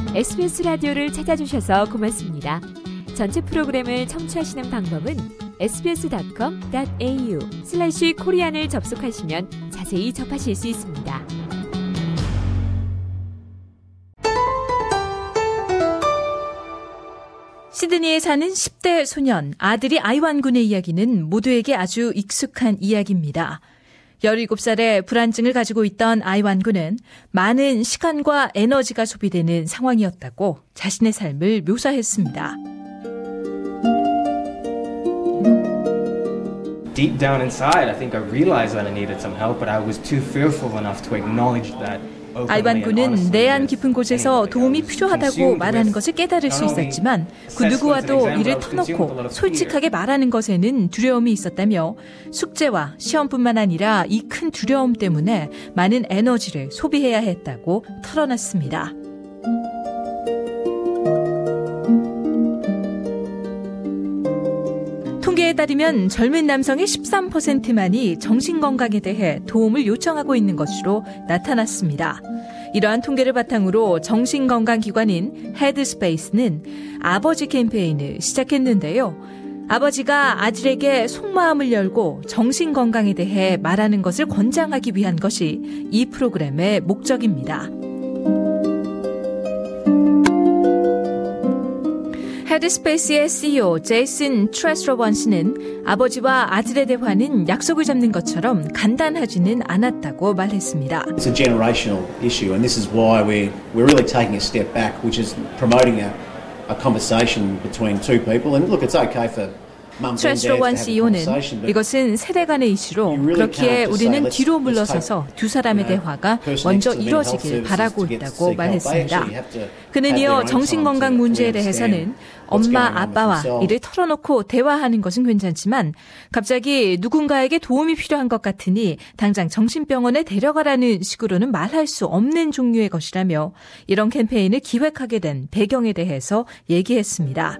SBS 라디오를 찾아주셔서 고맙습니다. 전체 프로그램을 청취하시는 방법은 sbs.com.au/korean을 접속하시면 자세히 접하실 수 있습니다. 시드니에 사는 10대 소년, 아들이 아이완 군의 이야기는 모두에게 아주 익숙한 이야기입니다. 17살의 불안증을 가지고 있던 아이완 군은 많은 시간과 에너지가 소비되는 상황이었다고 자신의 삶을 묘사했습니다. Deep down inside, I think I realized that I needed some help, but I was too fearful enough to acknowledge that. 아이완 군은 내안 깊은 곳에서 도움이 필요하다고 말하는 것을 깨달을 수 있었지만 그 누구와도 이를 터놓고 솔직하게 말하는 것에는 두려움이 있었다며 숙제와 시험뿐만 아니라 이 큰 두려움 때문에 많은 에너지를 소비해야 했다고 털어놨습니다. 통계에 따르면 젊은 남성의 13%만이 정신건강에 대해 도움을 요청하고 있는 것으로 나타났습니다. 이러한 통계를 바탕으로 정신건강기관인 헤드스페이스는 아버지 캠페인을 시작했는데요. 아버지가 아들에게 속마음을 열고 정신건강에 대해 말하는 것을 권장하기 위한 것이 이 프로그램의 목적입니다. 헤드스페이스의 CEO 제이슨 트레스러원 씨는 아버지와 아들의 대화는 약속을 잡는 것처럼 간단하지는 않았다고 말했습니다. It's a generational issue, and this is why we're really taking a step back, which is promoting a conversation between two people. And look, it's okay for 트레스러원 CEO는 이것은 세대 간의 이슈로 그렇기에 우리는 뒤로 물러서서 두 사람의 대화가 먼저 이뤄지길 바라고 있다고 말했습니다. 그는 이어 정신건강 문제에 대해서는 엄마, 아빠와 이를 털어놓고 대화하는 것은 괜찮지만 갑자기 누군가에게 도움이 필요한 것 같으니 당장 정신병원에 데려가라는 식으로는 말할 수 없는 종류의 것이라며 이런 캠페인을 기획하게 된 배경에 대해서 얘기했습니다.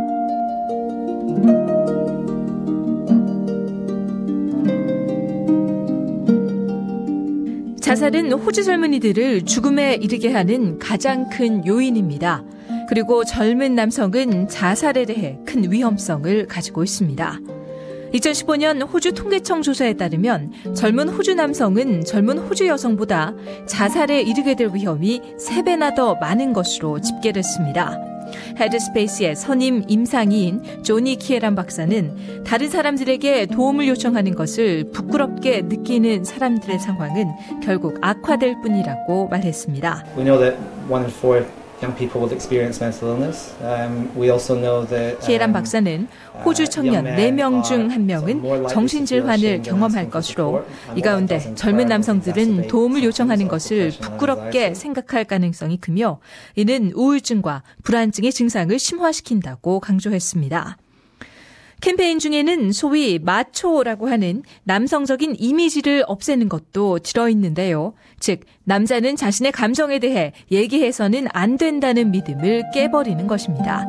자살은 호주 젊은이들을 죽음에 이르게 하는 가장 큰 요인입니다. 그리고 젊은 남성은 자살에 대해 큰 위험성을 가지고 있습니다. 2015년 호주 통계청 조사에 따르면 젊은 호주 남성은 젊은 호주 여성보다 자살에 이르게 될 위험이 3배나 더 많은 것으로 집계됐습니다. 헤드스페이스의 선임 임상의인 조니 키에란 박사는 다른 사람들에게 도움을 요청하는 것을 부끄럽게 느끼는 사람들의 상황은 결국 악화될 뿐이라고 말했습니다. We know that 1 in 4 young people will experience mental illness. We also know that 키에란 박사는 호주 청년 4명 중 1명은 정신질환을 경험할 것으로 이 가운데 젊은 남성들은 도움을 요청하는 것을 부끄럽게 생각할 가능성이 크며 이는 우울증과 불안증의 증상을 심화시킨다고 강조했습니다. 캠페인 중에는 소위 마초라고 하는 남성적인 이미지를 없애는 것도 들어있는데요. 즉, 남자는 자신의 감정에 대해 얘기해서는 안 된다는 믿음을 깨버리는 것입니다.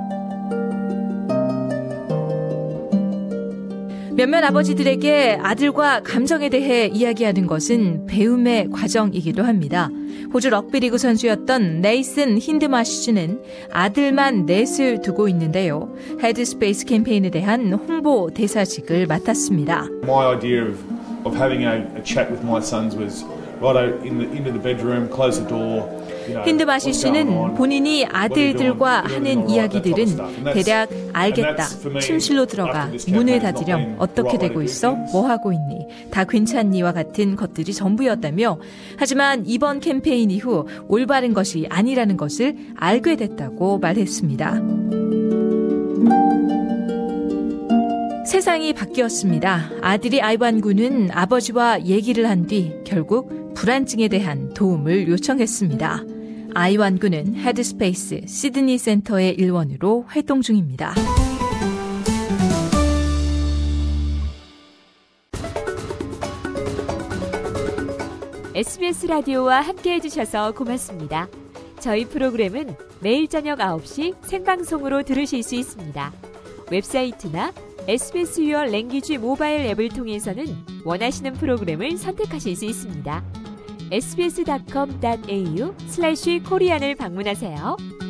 몇몇 아버지들에게 아들과 감정에 대해 이야기하는 것은 배움의 과정이기도 합니다. 호주 럭비리그 선수였던 네이슨 힌드마시즈는 아들만 넷을 두고 있는데요. 헤드스페이스 캠페인에 대한 홍보 대사직을 맡았습니다. My idea of having a chat with my sons was right into the bedroom, close the door. 힌드마시 씨는 본인이 아들들과 하는 이야기들은 대략 알겠다, 침실로 들어가, 문을 닫으렴, 어떻게 되고 있어, 뭐 하고 있니, 다 괜찮니와 같은 것들이 전부였다며 하지만 이번 캠페인 이후 올바른 것이 아니라는 것을 알게 됐다고 말했습니다. 세상이 바뀌었습니다. 아들이 아이완 군은 아버지와 얘기를 한 뒤 결국 불안증에 대한 도움을 요청했습니다. 아이완 군은 헤드스페이스 시드니 센터의 일원으로 활동 중입니다. SBS 라디오와 함께해 주셔서 고맙습니다. 저희 프로그램은 매일 저녁 9시 생방송으로 들으실 수 있습니다. 웹사이트나 SBS Your Language 모바일 앱을 통해서는 원하시는 프로그램을 선택하실 수 있습니다. sbs.com.au/korean을 방문하세요.